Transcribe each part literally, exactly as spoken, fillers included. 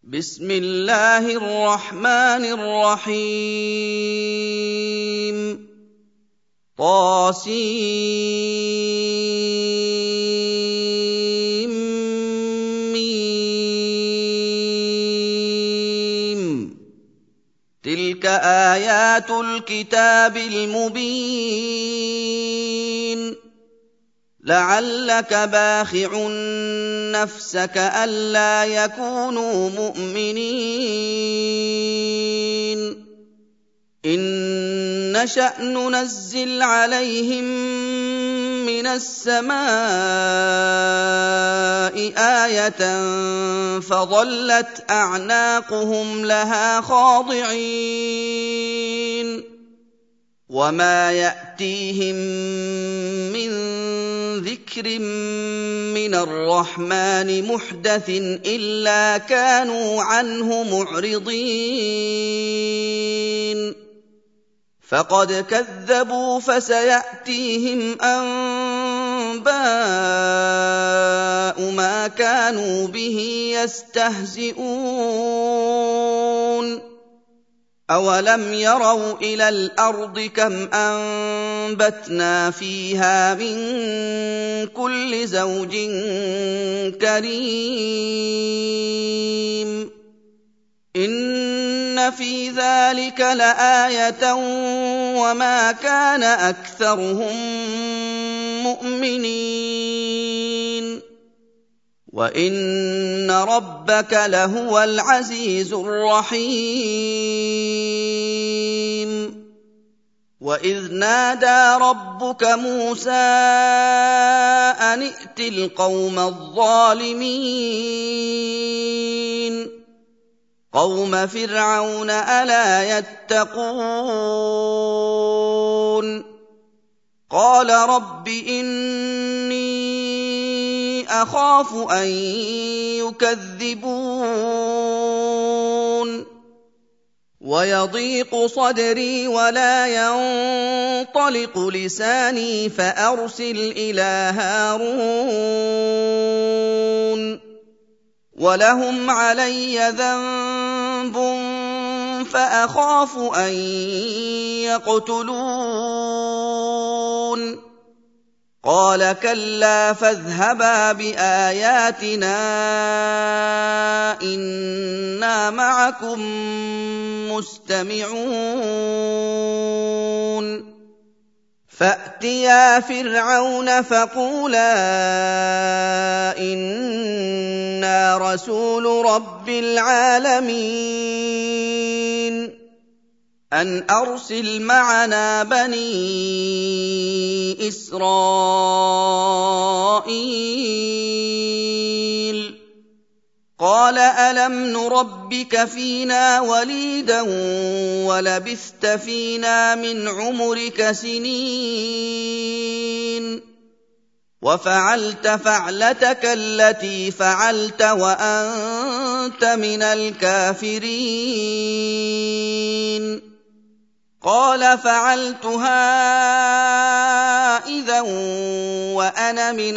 بسم الله الرحمن الرحيم طاسيم ميم تلك آيات الكتاب المبين لعلك باخع نفسك ألا يكونوا مؤمنين إن نشأ ننزل عليهم من السماء آية فظلت أعناقهم لها خاضعين وما يأتيهم من ذكر من الرحمن محدث إلا كانوا عنه معرضين فقد كذبوا فسيأتيهم أنباء ما كانوا به يستهزئون أَوَلَمْ يَرَوْا إِلَى الْأَرْضِ كَمْ أَنبَتْنَا فِيهَا مِن كُلِّ زَوْجٍ كَرِيمٍ إِنَّ فِي ذَلِكَ لَآيَةً وَمَا كَانَ أَكْثَرُهُم مُّؤْمِنِينَ وَإِنَّ رَبَّكَ لَهُوَ الْعَزِيزُ الرَّحِيمُ وَإِذْ نَادَىٰ رَبُّكَ مُوسَىٰ أَنِ ائْتِ الْقَوْمَ الظَّالِمِينَ قَوْمَ فِرْعَوْنَ أَلَا يَتَّقُونَ قَالَ رَبِّ إِنِّي أَخَافُ أَن يُكَذِّبُونِ وَيَضِيقُ صَدْرِي وَلَا يَنطَلِقُ لِسَانِي فَأَرْسِلْ إِلَىٰ هَارُونَ وَلَهُمْ عَلَيَّ ذَنبٌ فَأَخَافُ أَن يَقْتُلُونِ قَالَ كَلَّا فَاذْهَبَا بِآيَاتِنَا إِنَّا مَعَكُم مُّسْتَمِعُونَ فَأْتِيَا فِرْعَوْنَ فَقُولَا إِنَّا رَسُولُ رَبِّ الْعَالَمِينَ أَنْ أَرْسِلْ مَعَنَا بَنِي إِسْرَائِيلَ قَالَ أَلَمْ نُرَبِّكَ فِينَا وَلِيدًا وَلَبِثْتَ فِينَا مِنْ عُمُرِكَ سِنِينَ وَفَعَلْتَ فَعْلَتَكَ الَّتِي فَعَلْتَ وَأَنتَ مِنَ الْكَافِرِينَ قَالَ فَعَلْتُهَا إِذًا وَأَنَا مِنَ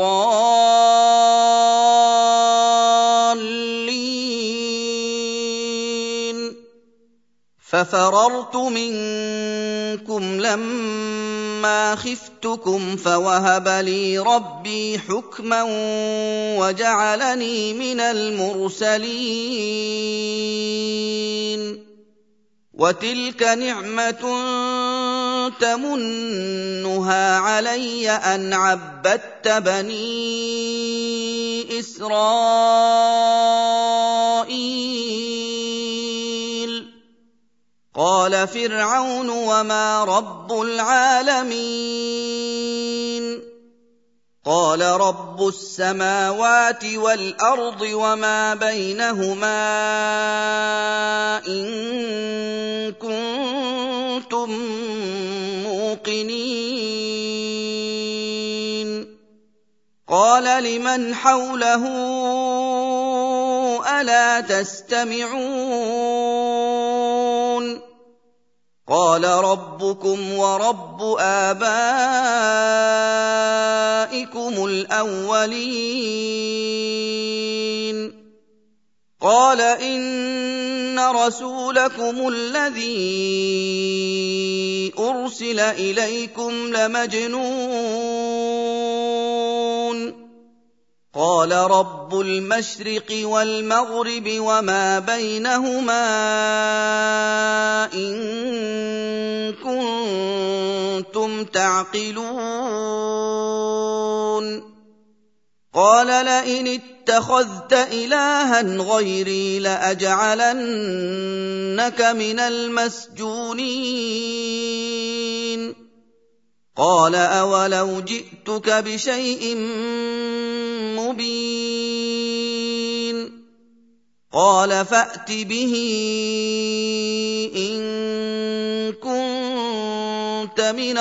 الضَّالِّينَ فَفَرَرْتُ مِنكُمْ لَمَّا خِفْتُكُمْ فَوَهَبَ لِي رَبِّي حُكْمًا وَجَعَلَنِي مِنَ الْمُرْسَلِينَ وَتِلْكَ نِعْمَةٌ تَمُنُّهَا عَلَيَّ أَنْ عَبَّدتَّ بَنِي إِسْرَائِيلَ قَالَ فِرْعَوْنُ وَمَا رَبُّ الْعَالَمِينَ قَالَ رَبُّ السَّمَاوَاتِ وَالْأَرْضِ وَمَا بَيْنَهُمَا إِن كُنتُم مُّوقِنِينَ قَالَ لِمَنْ حَوْلَهُ أَلَا تَسْتَمِعُونَ قَالَ رَبُّكُمْ وَرَبُّ آبَائِكُمُ الْأَوَّلِينَ قَالَ قال إن رسولكم الذي أرسل إليكم لمجنون قال رب المشرق والمغرب وما بينهما إن كنتم تعقلون قال لئن اتخذت إلها غيري لأجعلنك من المسجونين قال أولو جئتك بشيء مبين قال فأت به إن كنت من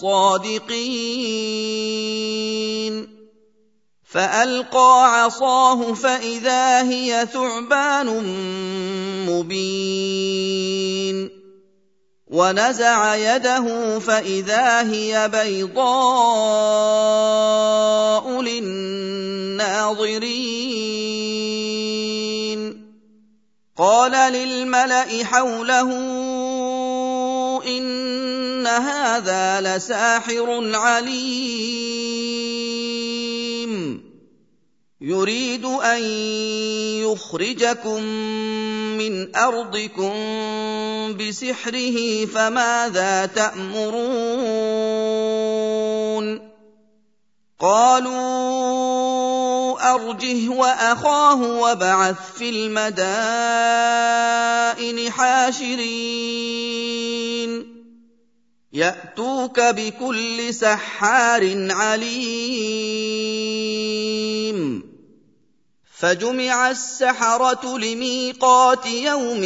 الصادقين فألقى عصاه فإذا هي ثعبان مبين ونزع يده فإذا هي بيضاء للناظرين قال للملأ حوله إن هذا لساحر عليم يريد أن يخرجكم من أرضكم بسحره فماذا تأمرون قالوا أرجه وأخاه وابعث في المدائن حاشرين يأتوك بكل سحار عليم فجمع السحرة لميقات يوم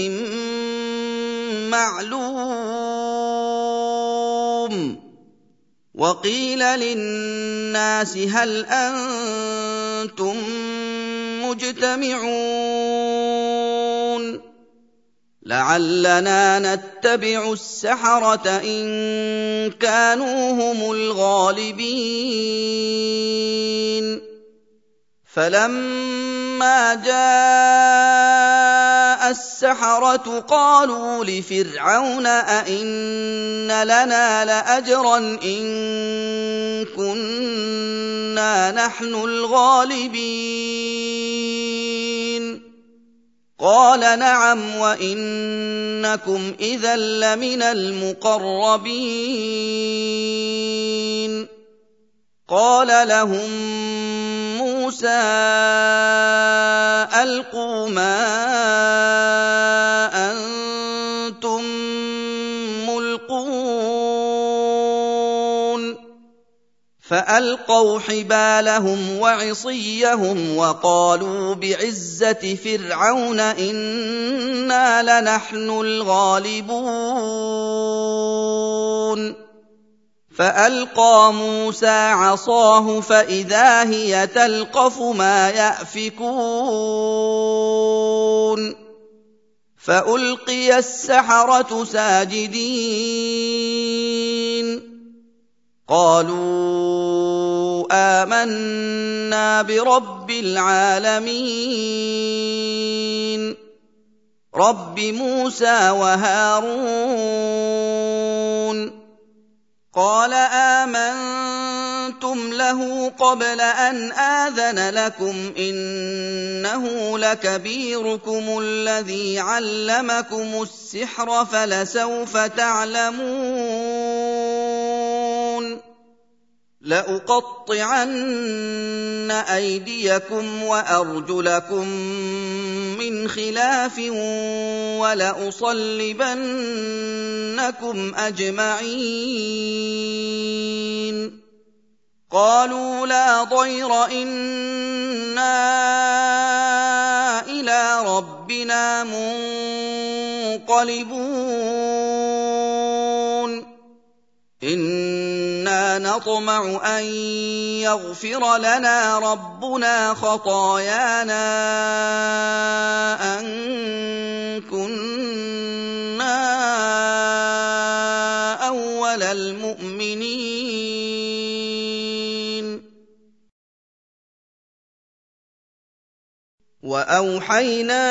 معلوم وقيل للناس هل أنتم مجتمعون لعلنا نتبع السحرة إن كانوا هم الغالبين فلما جاء السحرة قالوا لفرعون أئن لنا لأجرا إن كنا نحن الغالبين قال نعم وإنكم إذا لمن المقربين قال لهم موسى ألقوا ما أنتم ملقون فألقوا حبالهم وعصيهم وقالوا بعزة فرعون إنا لنحن الغالبون فألقى موسى عصاه فإذا هي تلقف ما يأفكون فألقي السحرة ساجدين قالوا آمنا برب العالمين رب موسى وهارون قال آمنتم له قبل أن آذن لكم إنه لكبيركم الذي علمكم السحر فلسوف تعلمون لأقطعن أيديكم وأرجلكم من خلاف ولأصلبنكم أجمعين قالوا لا ضير إنا إلى ربنا منقلبون إنا نطمع أن يغفر لنا ربنا خطايانا أن كنا أول المؤمنين وَأَوْحَيْنَا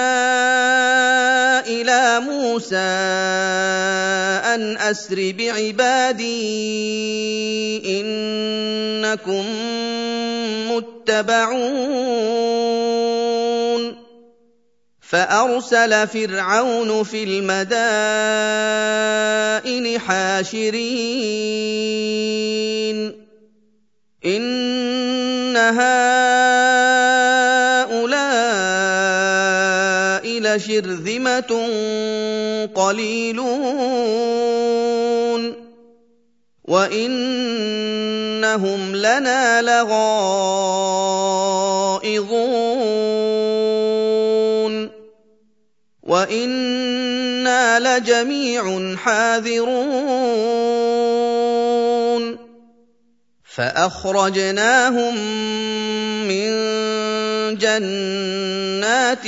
إِلَىٰ مُوسَىٰ أَنْ أَسْرِ بِعِبَادِي إِنَّكُم مُّتَّبَعُونَ فَأَرْسَلَ فِرْعَوْنُ فِي الْمَدَائِنِ حَاشِرِينَ إِنَّ هَٰؤُلَاءِ لَشِرْذِمَةٌ قَلِيلُونَ وَإِنَّهُمْ لَنَا لَغَائِظُونَ وَإِنَّا لَجَمِيعٌ حَاذِرُونَ فَأَخْرَجْنَاهُم مِّن جَنَّاتٍ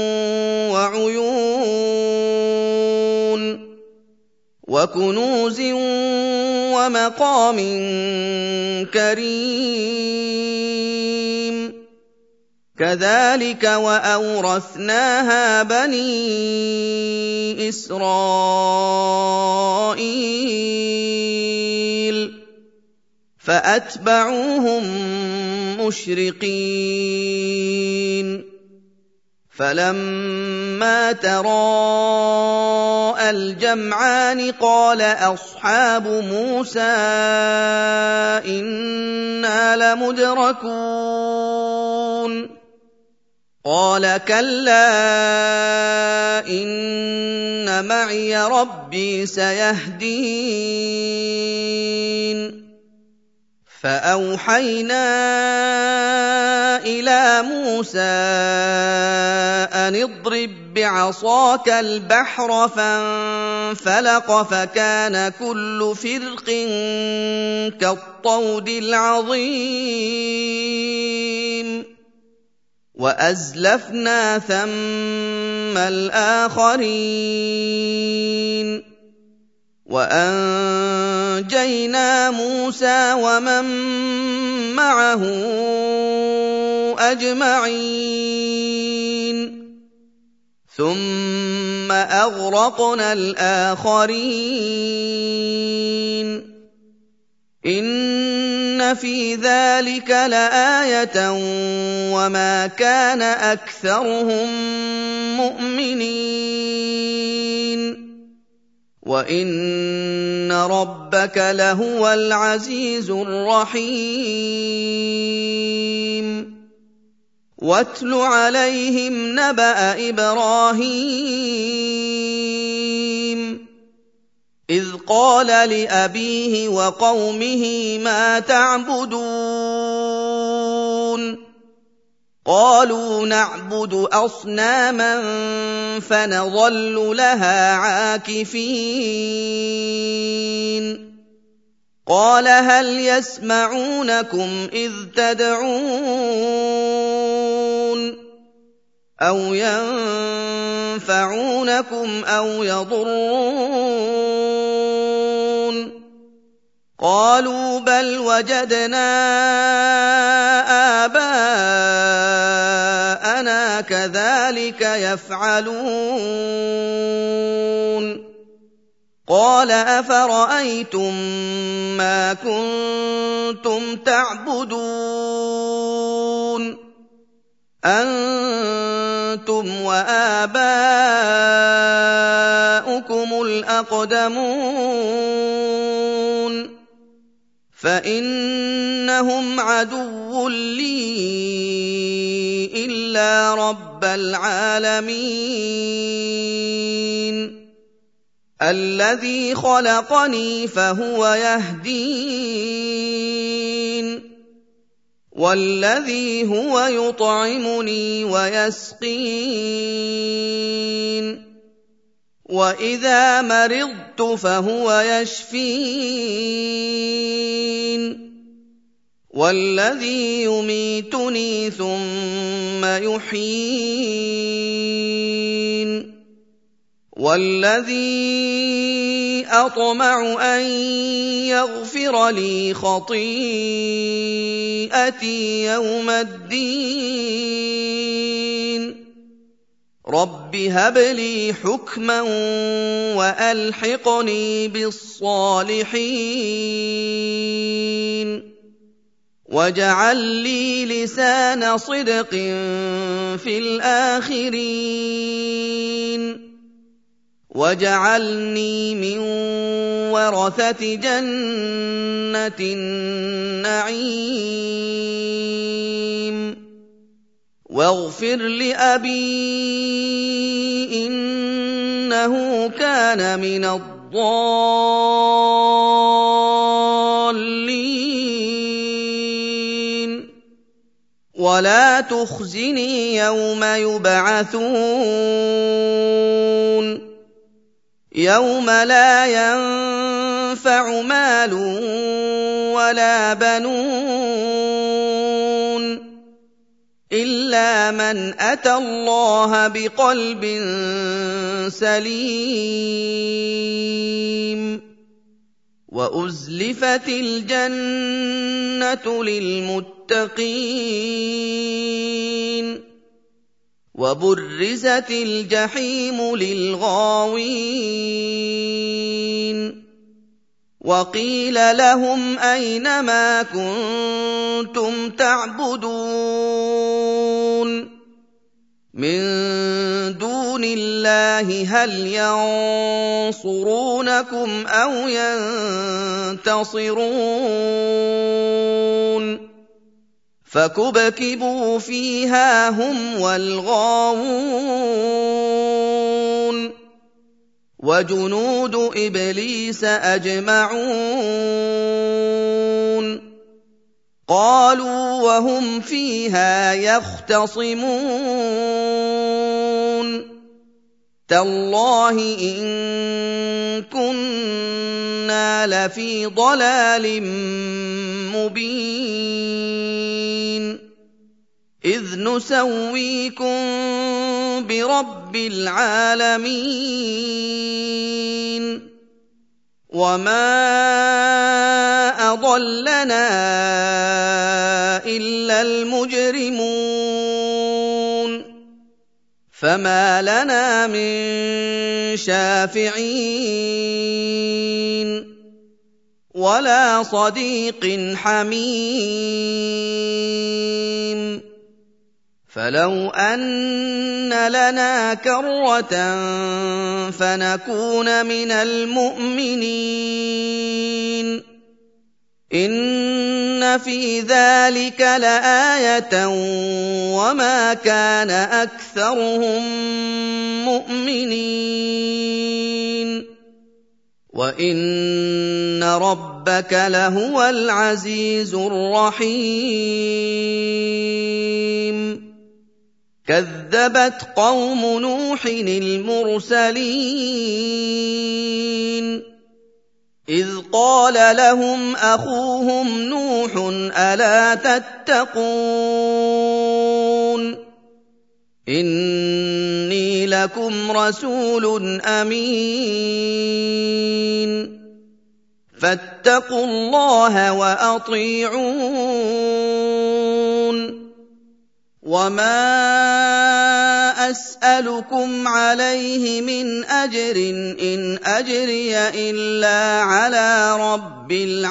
وَعُيُونٍ وَكُنُوزٍ وَمَقَامٍ كَرِيمٍ كَذَٰلِكَ وَأَوْرَثْنَاهَا بَنِي إِسْرَائِيلَ فَأَتْبَعُوهُم مُّشْرِقِينَ فَلَمَّا تَرَاءَى الْجَمْعَانِ قَالَ أَصْحَابُ مُوسَىٰ إِنَّا لَمُدْرَكُونَ قَالَ كَلَّا إِنَّ مَعِيَ رَبِّي سَيَهْدِينِ فَأَوْحَيْنَا إِلَىٰ مُوسَىٰ أَنِ اضْرِب بِّعَصَاكَ الْبَحْرَ فَانفَلَقَ فَكَانَ كُلُّ فِرْقٍ كَالطَّوْدِ الْعَظِيمِ وَأَزْلَفْنَا ثَمَّ الْآخَرِينَ وَأَنجَيْنَا مُوسَىٰ وَمَن مَّعَهُ أَجْمَعِينَ ثُمَّ أَغْرَقْنَا الْآخَرِينَ إِنَّ فِي ذَٰلِكَ لَآيَةً وَمَا كَانَ أَكْثَرُهُم مُّؤْمِنِينَ وَإِنَّ رَبَّكَ لَهُوَ الْعَزِيزُ الرَّحِيمُ وَاتْلُ عَلَيْهِمْ نَبَأَ إِبْرَاهِيمَ إِذْ قَالَ لِأَبِيهِ وَقَوْمِهِ مَا تَعْبُدُونَ قَالُوا نَعْبُدُ أَصْنَامًا فَنَظَلُّ لَهَا عَاكِفِينَ قَالَ هَلْ يَسْمَعُونَكُمْ إِذْ تَدْعُونَ أَوْ يَنفَعُونَكُمْ أَوْ يَضُرُّونَ قَالُوا بَلْ وَجَدْنَا آبَاءَنَا كَذَٰلِكَ يَفْعَلُونَ قَالَ أَفَرَأَيْتُم مَّا كُنتُمْ تَعْبُدُونَ أَنتُمْ وَآبَاؤُكُمُ الْأَقْدَمُونَ فَإِنَّهُمْ عَدُوٌّ لِّي إِلَّا رَبَّ الْعَالَمِينَ الَّذِي خَلَقَنِي فَهُوَ يَهْدِينِ وَالَّذِي هُوَ يُطْعِمُنِي وَيَسْقِينِ وَإِذَا مَرِضْتُ فَهُوَ يَشْفِينِ وَالَّذِي يُمِيتُنِي ثُمَّ يُحْيِينِ وَالَّذِي أَطْمَعُ أَن يَغْفِرَ لِي خَطِيئَتِي يَوْمَ الدِّينِ رَبِّ هَبْ لِي حُكْمًا وَأَلْحِقْنِي بِالصَّالِحِينَ وَاجْعَل لِّي لِسَانَ صِدْقٍ فِي الْآخِرِينَ وَاجْعَلْنِي مِن وَرَثَةِ جَنَّةِ النَّعِيمِ وَاغْفِرْ لِأَبِي إِنَّهُ كَانَ مِنَ الضَّالِّينَ وَلَا تُخْزِنِي يَوْمَ يُبْعَثُونَ يَوْمَ لَا يَنفَعُ مَالٌ وَلَا بَنُونَ إِلَّا مَنْ أَتَى اللَّهَ بِقَلْبٍ سَلِيمٍ وَأُزْلِفَتِ الْجَنَّةُ لِلْمُتَّقِينَ وَبُرِّزَتِ الْجَحِيمُ لِلْغَاوِينَ وَقِيلَ لَهُمْ أَيْنَ مَا كُنتُمْ تَعْبُدُونَ مِن دُونِ اللَّهِ هَلْ يَنصُرُونَكُمْ أَوْ يَنتَصِرُونَ فَكُبْكِبُوا فِيهَا هُمْ وَالْغَاوُونَ وَجُنُودُ إِبْلِيسَ أَجْمَعُونَ قَالُوا وَهُمْ فِيهَا يَخْتَصِمُونَ تَاللَّهِ إِن كُنَّا لَفِي ضَلَالٍ مُّبِينٍ إِذْ نُسَوِّيكُم بِرَبِّ الْعَالَمِينَ وَمَا أَضَلَّنَا إِلَّا الْمُجْرِمُونَ فَمَا لَنَا مِن شَافِعِينَ وَلَا صَدِيقٍ حَمِيمٍ فَلَوْ أَنَّ لَنَا كَرَّةً فَنَكُونَ مِنَ الْمُؤْمِنِينَ إِنَّ فِي ذَلِكَ لَآيَةً وَمَا كَانَ أَكْثَرُهُم مُّؤْمِنِينَ وَإِنَّ رَبَّكَ لَهُوَ الْعَزِيزُ الرَّحِيمُ كَذَّبَتْ قَوْمُ نُوحٍ الْمُرْسَلِينَ إِذْ قَالَ لَهُمْ أَخُوهُمْ نُوحٌ أَلَا تَتَّقُونَ إِنِّي لَكُمْ رَسُولٌ أَمِينٌ فَاتَّقُوا اللَّهَ وَأَطِيعُونِ وَمَا أَسْأَلُكُمْ عَلَيْهِ مِنْ أَجْرٍ إِنْ أَجْرِيَ إِلَّا عَلَىٰ رَبِّ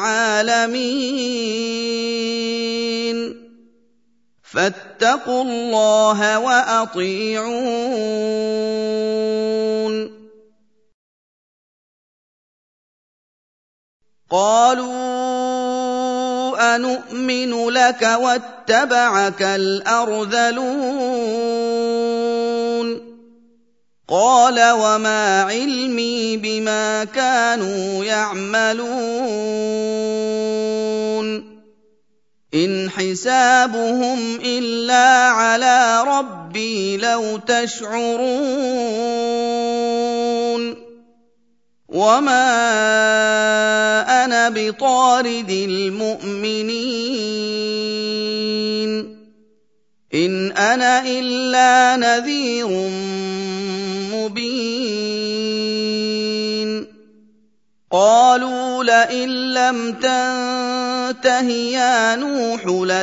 الْعَالَمِينَ فَاتَّقُوا اللَّهَ وَأَطِيعُونِ قَالُوا أَنُؤْمِنُ لَكَ وَاتَّبَعَكَ الْأَرْذَلُونَ قَالَ وَمَا عِلْمِي بِمَا كَانُوا يَعْمَلُونَ إِنْ حِسَابُهُمْ إِلَّا عَلَىٰ رَبِّي لَوْ تَشْعُرُونَ وَمَا أَنَا بِطَارِدِ الْمُؤْمِنِينَ إِنْ أَنَا إِلَّا نَذِيرٌ مُّبِينٌ قَالُوا لَئِن لَّمْ تَنتَهِ يَا نُوحُ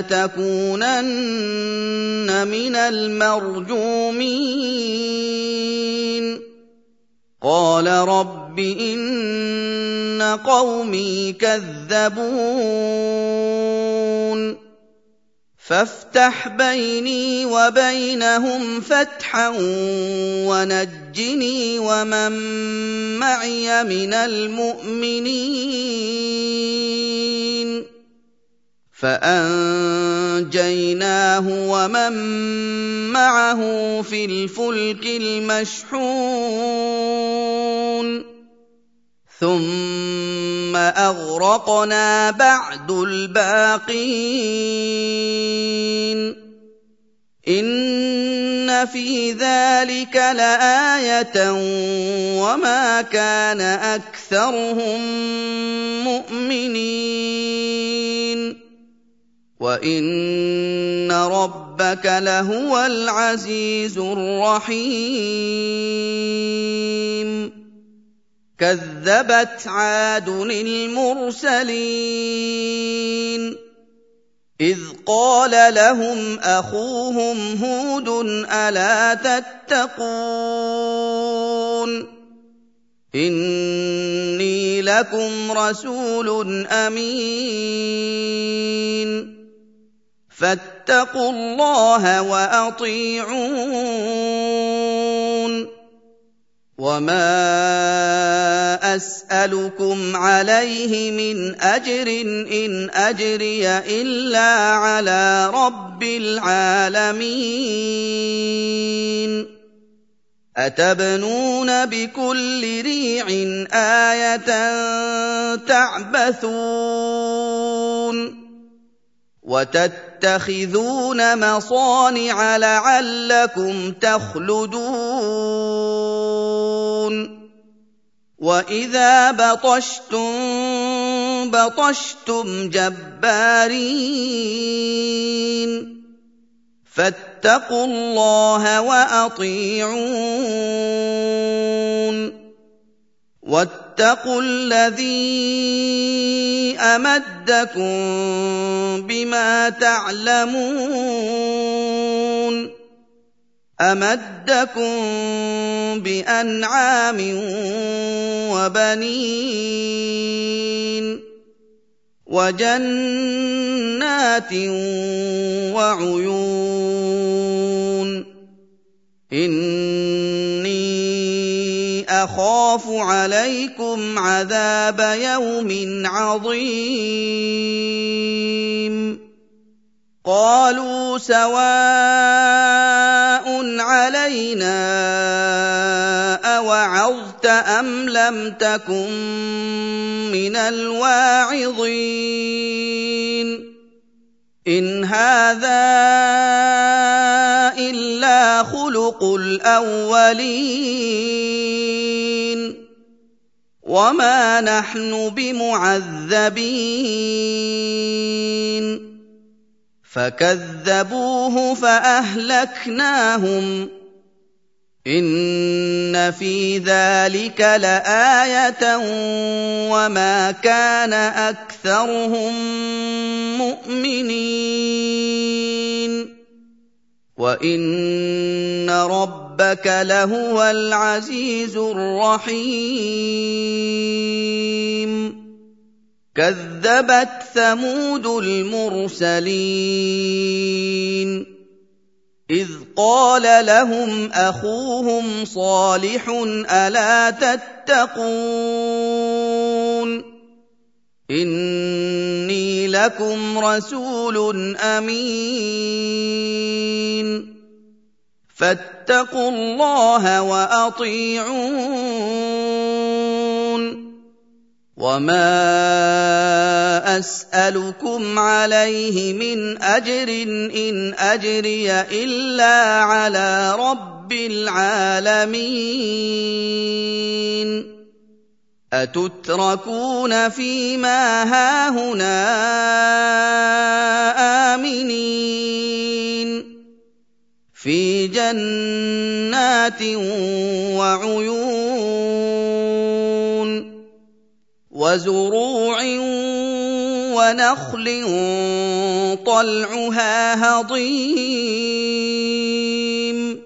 لَتَكُونَنَّ مِنَ الْمَرْجُومِينَ قَالَ رَبِّ إِنَّ قَوْمِي كَذَّبُونِ فافتح بيني وبينهم فتحا ونجني ومن معي من المؤمنين فأنجيناه ومن معه في الفلك المشحون ثم أغرقنا بعد الباقين إن في ذلك لآية وما كان أكثرهم مؤمنين وإن ربك لهو العزيز الرحيم كذبت عاد المرسلين إذ قال لهم أخوهم هود ألا تتقون إني لكم رسول أمين فاتقوا الله وأطيعون وما أسألكم عليه من أجر إن أجري إلا على رب العالمين أتبنون بكل ريع آية تعبثون وتتخذون مصانع لعلكم تخلدون وإذا بطشتم بطشتم جبارين فاتقوا الله وأطيعون واتقوا الذي أمدكم بما تعلمون أمدكم بأنعام وبنين وجنات وعيون إني أخاف عليكم عذاب يوم عظيم قالوا سواء علينا أوعظت أم لم تكن من الواعظين إن هذا إلا خلق الأولين وما نحن بمعذبين فكذبوه فأهلكناهم إن في ذلك لآية وما كان أكثرهم مؤمنين وإن ربك لهو العزيز الرحيم كذبت ثمود المرسلين إذ قال لهم أخوهم صالح ألا تتقون إني لكم رسول أمين فاتقوا الله وأطيعون وما أسألكم عليه من أجر إن أجري إلا على رب العالمين أتتركون فيما هاهنا آمنين في جنات وعيون وزروع ونخل طلعها هضيم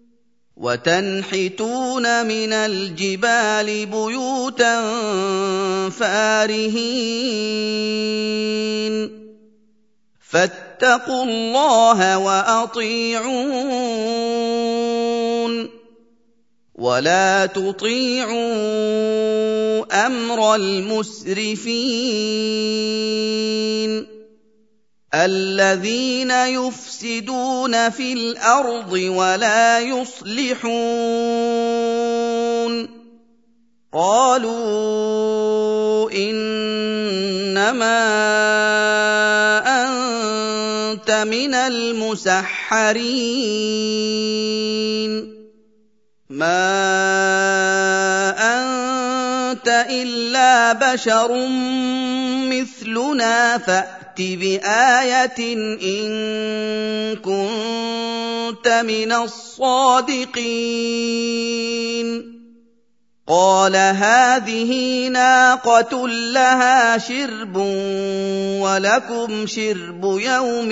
وتنحتون من الجبال بيوتا فارهين فاتقوا الله وأطيعون ولا تطيعوا أمر المسرفين الذين يفسدون في الأرض ولا يصلحون قالوا إنما أنت من المسحرين ما أنت إلا بشر مثلنا فأت بآية إن كنت من الصادقين قال هذه ناقة لها شرب ولكم شرب يوم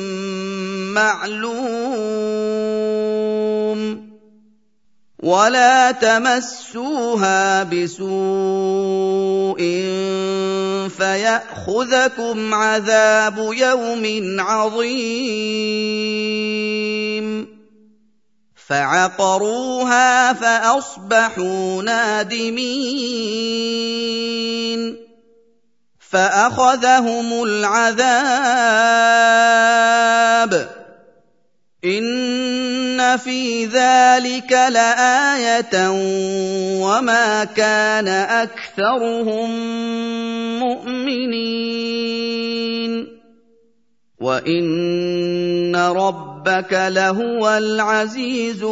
معلوم ولا تمسوها بسوء فيأخذكم عذاب يوم عظيم فعقروها فأصبحوا نادمين فأخذهم العذاب إن في ذلك لآية وما كان أكثرهم مؤمنين وإن ربك لهو العزيز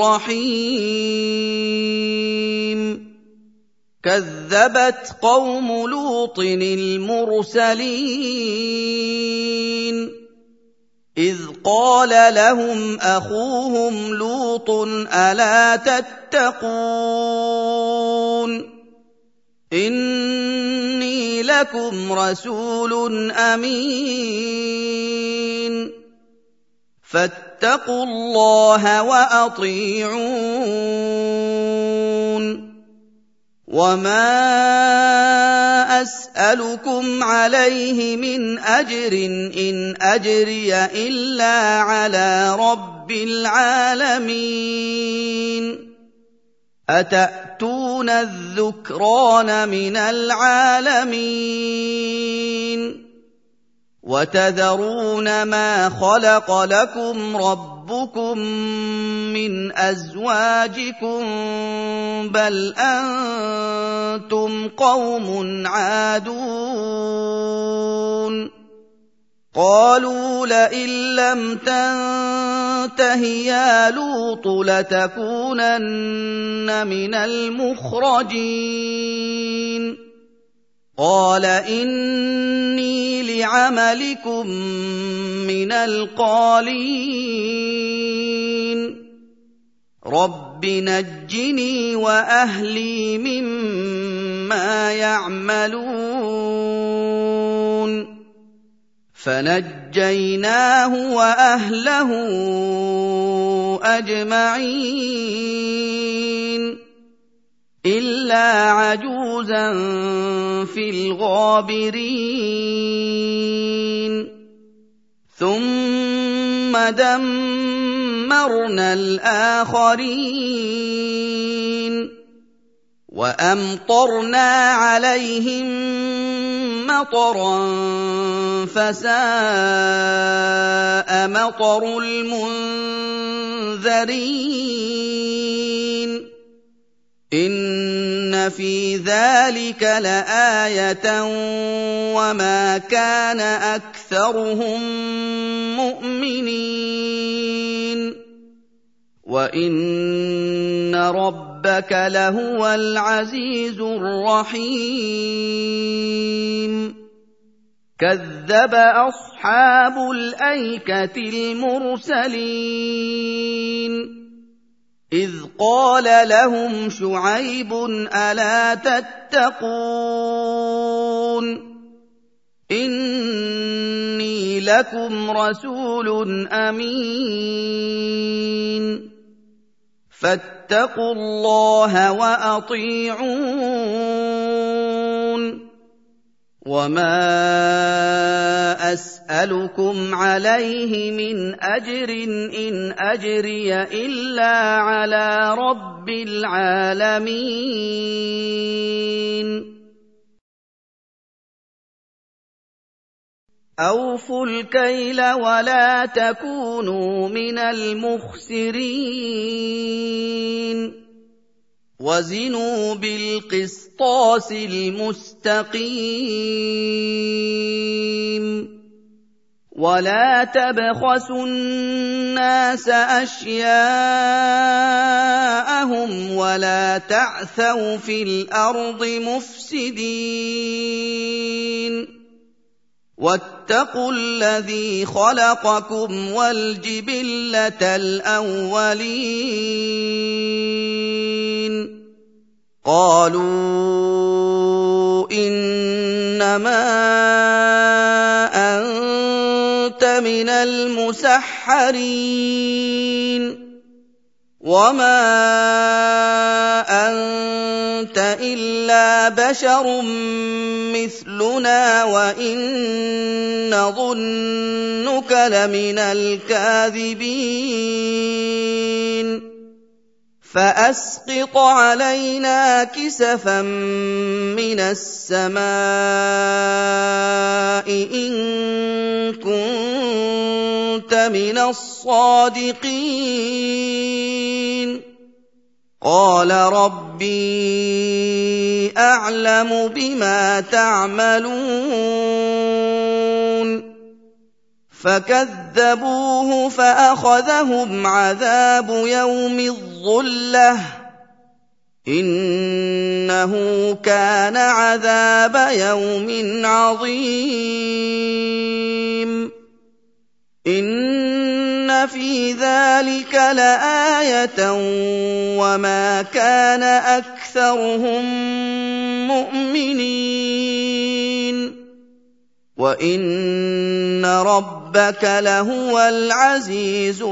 الرحيم كذبت قوم لوط المرسلين إذ قال لهم أخوهم لوط ألا تتقون إني لكم رسول أمين فاتقوا الله وأطيعون وما أسألكم عليه من أجر إن أجري إلا على رب العالمين أتأتون الذكران من العالمين وتذرون ما خلق لكم ربكم من أزواجكم بل أنتم قوم عادون قالوا لئن لم تنته يا لوط لتكونن من المخرجين قال إني لعملكم من القالين رب نجني وأهلي مما يعملون فنجيناه وأهله أجمعين إلا عجوزا في الغابرين ثم دمرنا الآخرين وأمطرنا عليهم مطرا فساء مطر المنذرين إن في ذلك لآية وما كان أكثرهم مؤمنين وإن ربك لهو العزيز الرحيم كذب أصحاب الأيكة المرسلين إِذْ قَالَ لَهُمْ شُعَيْبٌ أَلَا تَتَّقُونَ إِنِّي لَكُمْ رَسُولٌ أَمِينٌ فَاتَّقُوا اللَّهَ وَأَطِيعُونِ وَمَا أَسْأَلُكُمْ عَلَيْهِ مِنْ أَجْرٍ إِنْ أَجْرِيَ إِلَّا عَلَىٰ رَبِّ الْعَالَمِينَ أَوْفُوا الْكَيْلَ وَلَا تَكُونُوا مِنَ الْمُخْسِرِينَ وَزِنُوا بِالْقِسْطَاسِ الْمُسْتَقِيمِ وَلَا تَبْخَسُوا النَّاسَ أَشْيَاءَهُمْ وَلَا تَعْثَوْا فِي الْأَرْضِ مُفْسِدِينَ وَاتَّقُوا الَّذِي خَلَقَكُمْ وَالْجِبِلَّةَ الْأَوَّلِينَ قَالُوا إِنَّمَا أَنتَ مِنَ الْمُسَحَّرِينَ وَمَا أَنتَ إِلَّا بَشَرٌ مِّثْلُنَا وَإِن نَّظُنُّكَ لَمِنَ الْكَاذِبِينَ فَأَسْقِطْ عَلَيْنَا كِسَفًا مِّنَ السَّمَاءِ إِن كُنتَ مِنَ الصَّادِقِينَ قَالَ رَبِّي أَعْلَمُ بِمَا تَعْمَلُونَ فَكَذَّبُوهُ فَأَخَذَهُمْ عَذَابُ يَوْمِ الظُّلَّةِ ۚ إِنَّهُ كَانَ عَذَابَ يَوْمٍ عَظِيمٍ إِنَّ فِي ذَٰلِكَ لَآيَةً وَمَا كَانَ أَكْثَرُهُم مُّؤْمِنِينَ وَإِنَّ رَبَّكَ لَهُوَ الْعَزِيزُ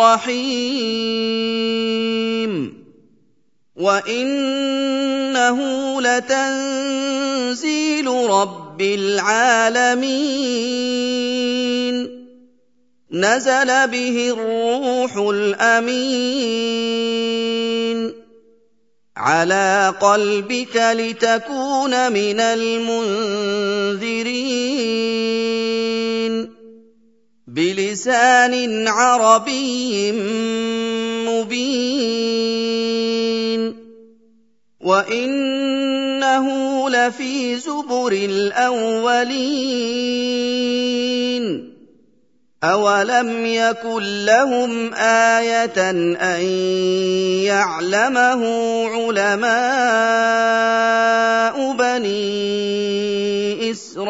الرَّحِيمُ وَإِنَّهُ لَتَنزِيلُ رَبِّ الْعَالَمِينَ نَزَلَ بِهِ الرُّوحُ الْأَمِينُ عَلَىٰ قَلْبِكَ لِتَكُونَ مِنَ الْمُنذِرِينَ بِلِسَانٍ عَرَبِيٍّ مُّبِينٍ وَإِنَّهُ لَفِي زُبُرِ الْأَوَّلِينَ أَوَلَمْ يَكُن لَّهُمْ آيَةً أَن يَعْلَمَهُ عُلَمَاءُ بَنِي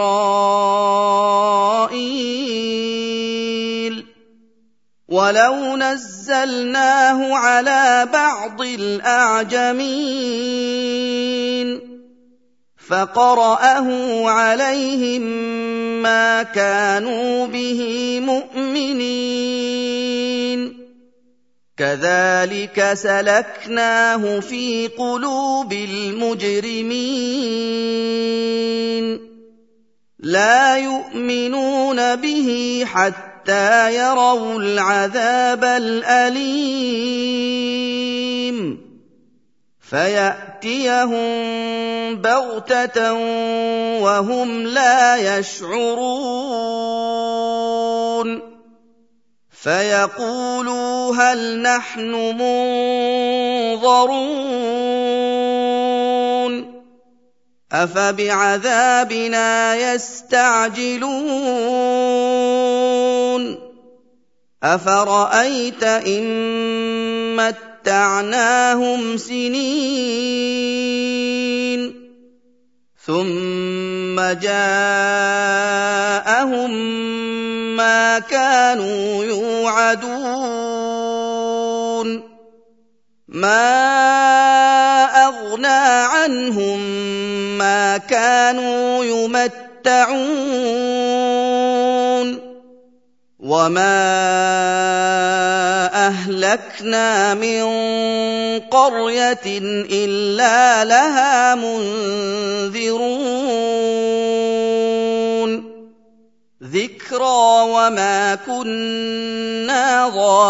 إِسْرَائِيلَ وَلَوْ نَزَّلْنَاهُ عَلَىٰ بَعْضِ الْأَعْجَمِينَ فَقَرَأَهُ عَلَيْهِم مَّا كَانُوا بِهِ مُؤْمِنِينَ كَذَٰلِكَ سَلَكْنَاهُ فِي قُلُوبِ الْمُجْرِمِينَ لَا يُؤْمِنُونَ بِهِ حَتَّىٰ يَرَوُا الْعَذَابَ الْأَلِيمَ فَيَأْتِيَهُم بَغْتَةً وَهُمْ لَا يَشْعُرُونَ فَيَقُولُوا هَلْ نَحْنُ مُنظَرُونَ أَفَبِعَذَابِنَا يَسْتَعْجِلُونَ أَفَرَأَيْتَ إِن مَّتَّعْنَاهُمْ سِنِينَ ثُمَّ جَاءَهُم مَّا كَانُوا يُوعَدُونَ مَا أَغْنَىٰ عَنْهُم مَّا كَانُوا يُمَتَّعُونَ وَمَا أَهْلَكْنَا مِن قَرْيَةٍ إِلَّا لَهَا مُنذِرُونَ ذِكْرَىٰ وَمَا كُنَّا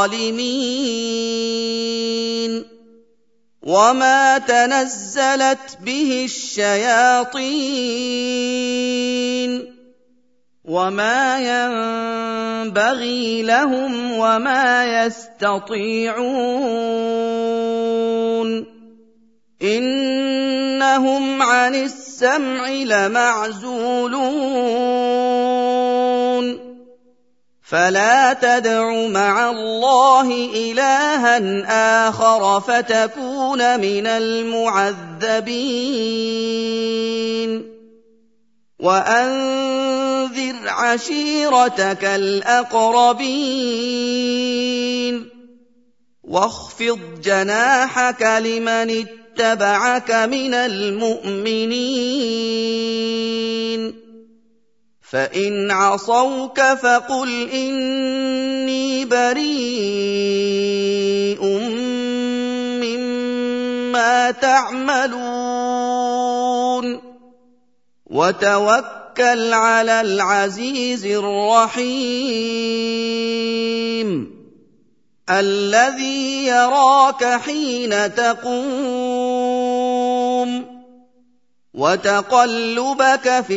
ظَالِمِينَ وَمَا تَنَزَّلَتْ بِهِ الشَّيَاطِينُ وَمَا يَنبَغِي لَهُمْ وَمَا يَسْتَطِيعُونَ إِنَّهُمْ عَنِ السَّمْعِ لَمَعْزُولُونَ فَلَا تَدْعُ مَعَ اللَّهِ إِلَٰهًا آخَرَ فَتَكُونَ مِنَ الْمُعَذَّبِينَ وَأَنذِرْ عَشِيرَتَكَ الْأَقْرَبِينَ وَاخْفِضْ جَنَاحَكَ لِمَنِ اتَّبَعَكَ مِنَ الْمُؤْمِنِينَ فَإِنْ عَصَوْكَ فَقُلْ إِنِّي بَرِيءٌ مِّمَّا تَعْمَلُونَ وَتَوَكَّلْ عَلَى الْعَزِيزِ الرَّحِيمِ الَّذِي يَرَاكَ حِينَ تَقُومُ وَتَقَلُّبَكَ فِي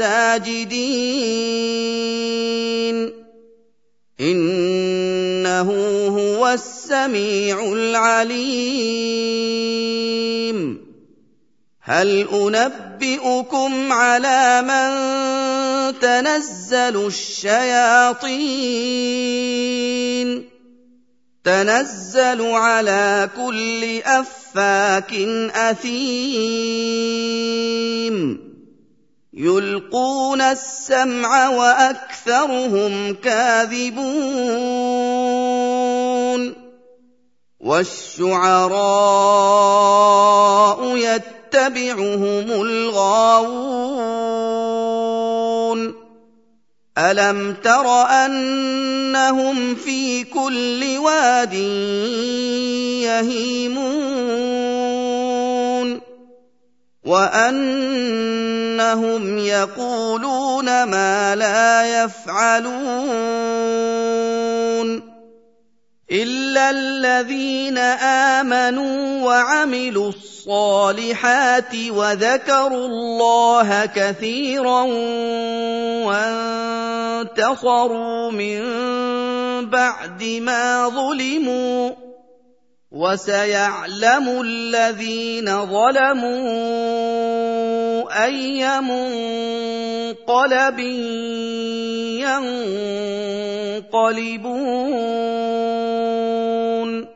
السَّاجِدِينَ إِنَّهُ هُوَ السَّمِيعُ الْعَلِيمُ هَلْ أُنَبِّئُكُمْ عَلَىٰ مَن تَنَزَّلُ الشَّيَاطِينُ تَنَزَّلُ عَلَىٰ كُلِّ أَفَّاكٍ أَثِيمٍ يُلْقُونَ السَّمْعَ وَأَكْثَرُهُمْ كَاذِبُونَ وَالشُّعَرَاءُ يَتَّبِعُهُمُ الْغَاوُونَ أَلَمْ تَرَ أَنَّهُمْ فِي كُلِّ وَادٍ يَهِيمُونَ وَأَنَّهُمْ يَقُولُونَ مَا لَا يَفْعَلُونَ إِلَّا الَّذِينَ آمَنُوا وَعَمِلُوا الصَّالِحَاتِ وَذَكَرُوا اللَّهَ كَثِيرًا وَانتَصَرُوا مِن بَعْدِ مَا ظُلِمُوا ۗ وَسَيَعْلَمُ الَّذِينَ ظَلَمُوا أَيَّ مُنقَلَبٍ يَنقَلِبُونَ